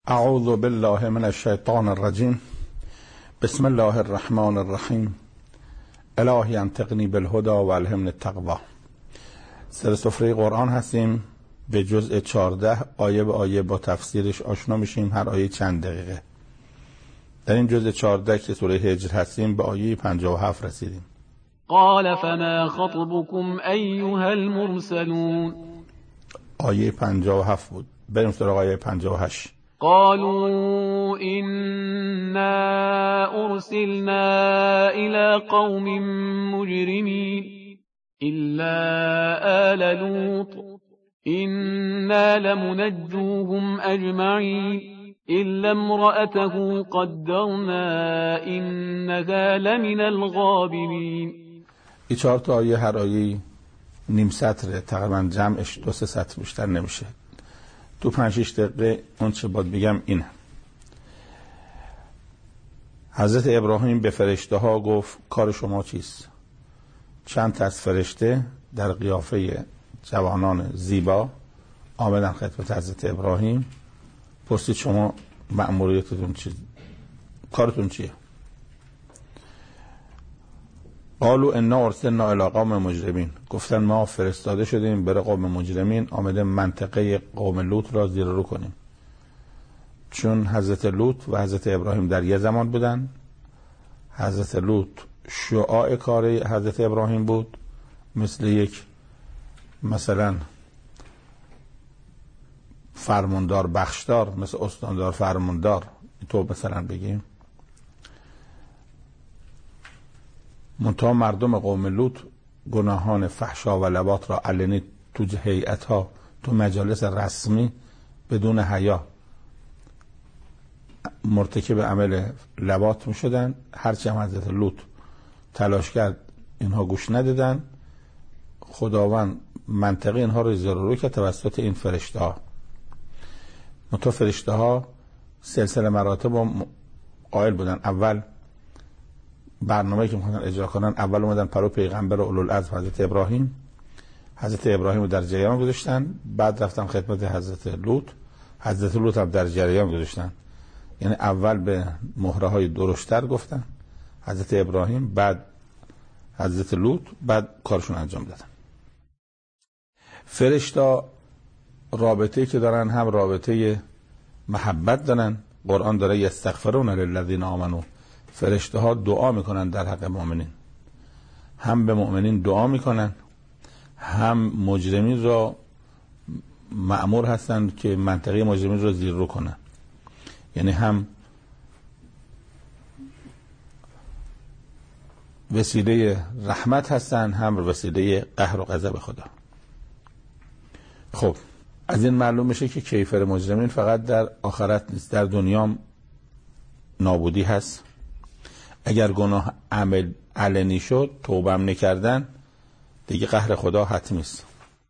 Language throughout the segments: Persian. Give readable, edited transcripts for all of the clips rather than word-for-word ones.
اعوذ بالله من الشیطان الرجیم. بسم الله الرحمن الرحیم. الهی انطقنی بالهدی و الهمنی التقوی. سر سفره قرآن هستیم، به جزء 14 آیه به آیه با تفسیرش آشنا میشیم، هر آیه چند دقیقه. در این جزء 14 که سوره هجر هستیم به آیه 57 رسیدیم. قال فما خطبكم ایها المرسلون. آیه 57 بود، بریم سراغ آیه 58. قالوا إنا أرسلنا إلى قوم مجرمين إلا آل لوط إنا لمنجوهم أجمعين إلا امرأته قدرنا إنها لمن الغابرين. این 4 تا آیه هر آیه نیم سطره، تقریبا جمعش 2-3 سطر بیشتر نمیشه. تو 5-6 دقیقه اون چه باید بگم اینه. حضرت ابراهیم به فرشته ها گفت کار شما چیست؟ چند تا از فرشته در قیافه جوانان زیبا آمدن خدمت حضرت ابراهیم، پرسید شما مأموریتتون چیه؟ کارتون چیه؟ قالوا انا ارسلنا الی قوم مجرمین. گفتن ما فرستاده شدیم بر قوم مجرمین، آمده منطقه قوم لوط را زیر رو کنیم. چون حضرت لوط و حضرت ابراهیم در یه زمان بودن، حضرت لوط شعاع کار حضرت ابراهیم بود، مثل یک مثلا فرماندار بخشدار، مثل استاندار فرماندار تو مثلا بگیم. منتها مردم قوم لوط گناهان فحشا و لواط را علنی تو هیئت ها، تو مجالس رسمی بدون حیا مرتکب عمل لواط می شدن. هرچی هم حضرت لوط تلاش کرد اینها گوش ندادن. خداوند منطقه اینها رو زیر رو کرد توسط این فرشته ها. منتها فرشته ها سلسله مراتب قائل بودن. اول برنامه‌ای که می‌خواستن اجرا کنن، اول اومدن پرو پیغمبر اولوالعزم حضرت ابراهیم. حضرت ابراهیم رو در جریان گذاشتن، بعد رفتن خدمت حضرت لوط. حضرت لوط هم در جریان گذاشتن. یعنی اول به مهره‌های درشتر گفتن حضرت ابراهیم، بعد حضرت لوط، بعد کارشون انجام دادن. فرشته رابطه‌ای که دارن هم رابطه محبت دارن. قرآن داره یستغفرون للذین آمنوا. فرشته ها دعا میکنن در حق مؤمنین، هم به مؤمنین دعا میکنن، هم مجرمین را مأمور هستند که منطقه مجرمین را زیر رو کنن. یعنی هم وسیله رحمت هستند، هم وسیله قهر و غضب خدا. خب از این معلوم میشه که کیفر مجرمین فقط در آخرت نیست، در دنیا نابودی هست. اگر گناه عمل علنی شد، توبه هم نکردن، دیگه قهر خدا حتمی است.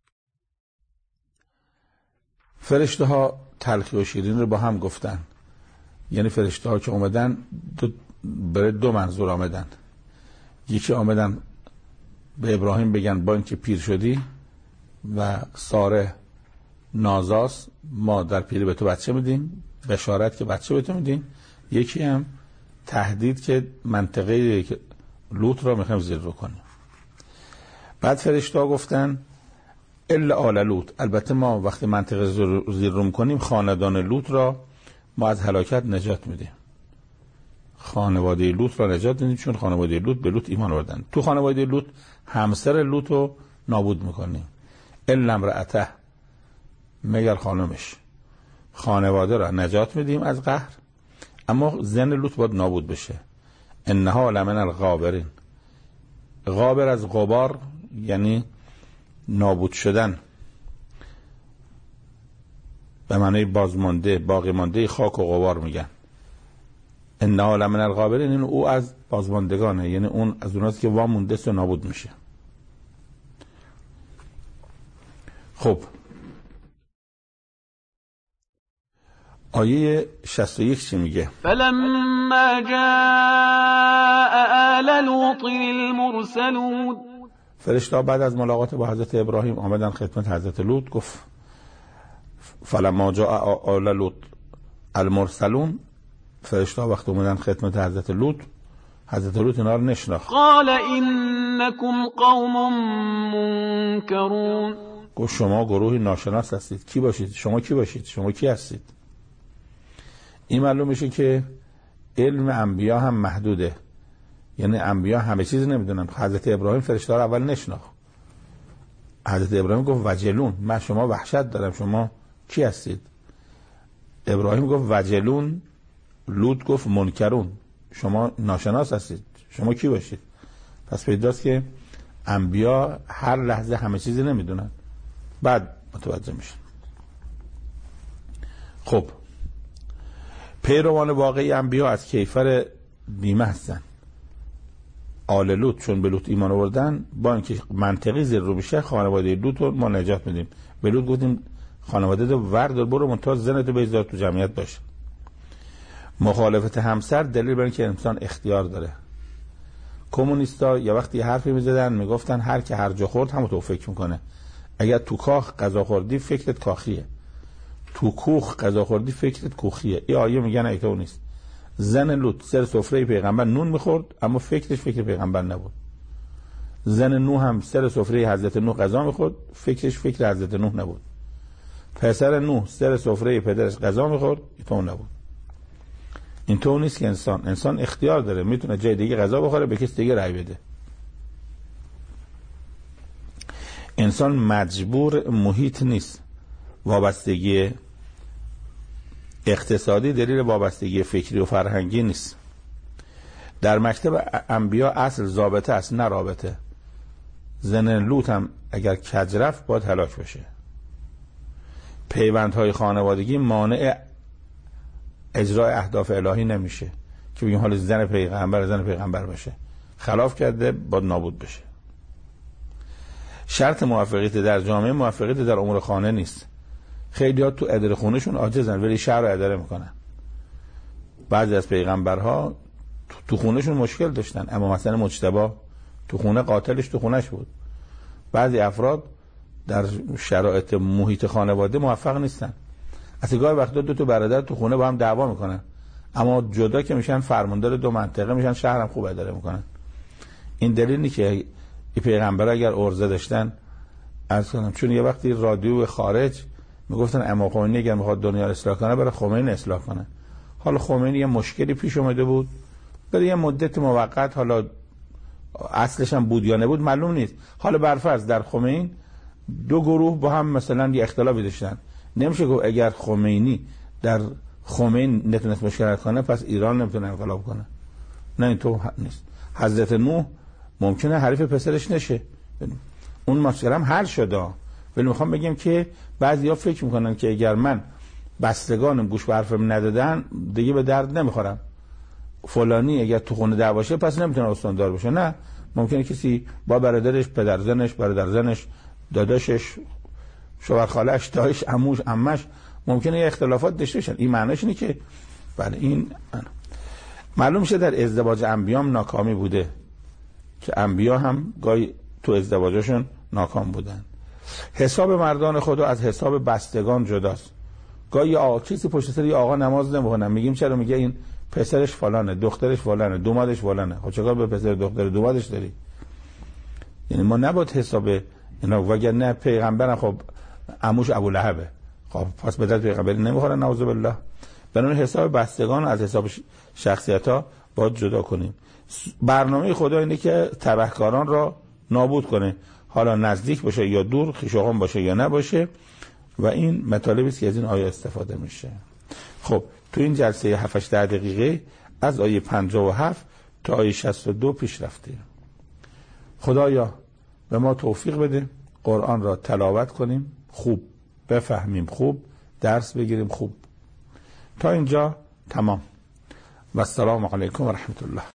فرشته ها تلخی و شیرین رو با هم گفتن. یعنی فرشته ها که اومدن برای 2 منظور آمدن. یکی آمدن به ابراهیم بگن با اینکه پیر شدی و ساره نازاست، ما در پیری به تو بچه میدیم، بشارت که بچه به تو میدیم. یکی هم تهدید که منطقه لوط را میخوایم زیر رو کنیم. بعد فرشته ها گفتن الا آل لوط. البته ما وقتی منطقه زیر رو میکنیم خاندان لوط را ما از هلاکت نجات میدیم. خانواده لوط را نجات میدیم، چون خانواده لوط به لوط ایمان آوردن. تو خانواده لوط همسر لوط رو نابود میکنیم. الا امرأته، مگر خانمش. خانواده را نجات میدیم از قهر، اما زن لوط باید نابود بشه. انها لمن الغابرین. غابر از غبار یعنی نابود شدن، به معنی بازمانده، باقی مانده خاک و غبار میگن. انها لمن الغابرین، این او از بازماندگانه، یعنی اون از اوناست که وامونده است و نابود میشه. خب آیه 61 چی میگه؟ فلما جاء آل لوط المرسلون. فرشته بعد از ملاقات با حضرت ابراهیم آمدن خدمت حضرت لوط. گفت فلما جاء آل لوط المرسلون فرشته وقت اومدن خدمت حضرت لوط اینا رو نشناخت. قال انکم قوم منکرون. گفت شما گروهی ناشناس هستید. کی باشید؟ شما کی باشید؟ شما کی هستید؟ این معلوم میشه که علم انبیا هم محدوده، یعنی انبیا همه چیز نمیدونن. حضرت ابراهیم فرشته رو اول نشناخت. حضرت ابراهیم گفت وجلون، من شما وحشت دارم، شما کی هستید؟ ابراهیم گفت وجلون، لوط گفت منکرون، شما ناشناس هستید، شما کی باشید؟ پس پیداست که انبیا هر لحظه همه چیزی نمیدونن، بعد متوجه میشن. خب پیروان واقعی انبیا از کیفر بیمه هستن. آل لوط چون به لوط ایمان آوردن، با اینکه منطقی زیر رو بشه خانواده لوط رو ما نجات میدیم. به لوط گفتیم خانواده رو وردار برو منتها زنتو بذار تو جمعیت باشه. مخالفت همسر دلیل بر اینکه انسان اختیار داره. کمونیستا یه وقتی حرفی میزدن میگفتن هر که هر جا خورد همونطور فکر میکنه. اگر تو کاخ غذا خوردی فکرت کاخیه، تو کوخ غذا خوردی فکرت کوخیه. این آیه میگن ایتو نیست. زن لوط سر سفره پیغمبر نون میخورد اما فکرش فکر پیغمبر نبود. زن نوح هم سر سفره حضرت نوح غذا میخورد، فکرش فکر حضرت نوح نبود. پسر نوح سر سفره پدرش غذا میخورد، ایتو نبود. این تو نیست که انسان اختیار داره، میتونه جای دیگه غذا بخوره، به کسی دیگه رأی بده. انسان مجبور محیط نیست. وابستگی اقتصادی دلیل وابستگی فکری و فرهنگی نیست. در مکتب انبیا اصل ضابطه است نه رابطه. زن لوط هم اگر کج رفت باید هلاک بشه. پیوندهای خانوادگی مانع اجرای اهداف الهی نمیشه که بگیم حال زن پیغمبر باشه، خلاف کرده باید نابود بشه. شرط موفقیت در جامعه موفقیت در امور خانه نیست. خیلی ها تو اداره خونهشون عاجزن ولی شهر رو اداره میکنن. بعضی از پیغمبرها تو خونهشون مشکل داشتن، اما مثلا مجتبی تو خونه قاتلش تو خونش بود. بعضی افراد در شرایط محیط خانواده موفق نیستن. از گاهی وقتا دو تا برادر تو خونه با هم دعوا میکنن اما جدا که میشن فرماندار دو منطقه میشن، شهرم خوب اداره میکنن. این دلیل نیست که این پیغمبر اگر عرضه داشتن عرض کنم، چون یه وقتی رادیو خارج میگفتن امام خمینی اگر میخواد دنیا رو اصلاح کنه برای خمینی اصلاح کنه. حالا خمینی یه مشکلی پیش اومده بود، برای یه مدت موقت، حالا اصلش هم بود یا نبود معلوم نیست. حالا برفرض در خمینی دو گروه با هم مثلا یه اختلافی داشتن، نمیشه گفت اگر خمینی در خمینی نتونست مشکلات کنه پس ایران نمیتونه انقلاب کنه. نه این تو نیست. حضرت نوح ممکنه حریف پسرش نشه، اون مشکل هم حل شده، ولی میخوام بگم که بعضیا فکر میکنن که اگر من بستگانم گوش به حرفم ندادن دیگه به درد نمیخورم. فلانی اگر تو خونه دعوا شه پس نمیتونه استاندار بشه. نه، ممکنه کسی با برادرش، پدرزنش، برادرزنش، داداشش، شوهرخاله‌اش، دایش، عموش، عمش ممکنه یه اختلافات داشته باشن. این معنیش اینه که بله این معلوم شه در ازدواج انبیام ناکامی بوده که انبیا هم گاهی تو ازدواجشون ناکام بودن. حساب مردان خدا از حساب بستگان جداست. گاهی کسی پشت سر آقا نماز نمیخونن، میگیم چرا؟ میگه این پسرش فلانه، دخترش فلانه، دومادش فلانه. خب چیکار به پسر دختر دومادش داری؟ یعنی ما نباید حساب اینا، وگرنه پیغمبرم خب عموش ابولهبه، خب پس به درد پیغمبری نمیخوره نعوذ بالله. بنابراین حساب بستگان از حساب شخصیت‌ها باید جدا کنیم. برنامه خدا اینه که تبهکاران را نابود کنه، حالا نزدیک باشه یا دور، خویشاوند باشه یا نباشه، و این مطالبی است که از این آیه استفاده میشه. خب تو این جلسه 7-8 دقیقه از آیه 57 تا آیه 62 پیش رفتیم. خدایا به ما توفیق بده قرآن را تلاوت کنیم خوب، بفهمیم خوب، درس بگیریم خوب. تا اینجا تمام و السلام علیکم و رحمت الله.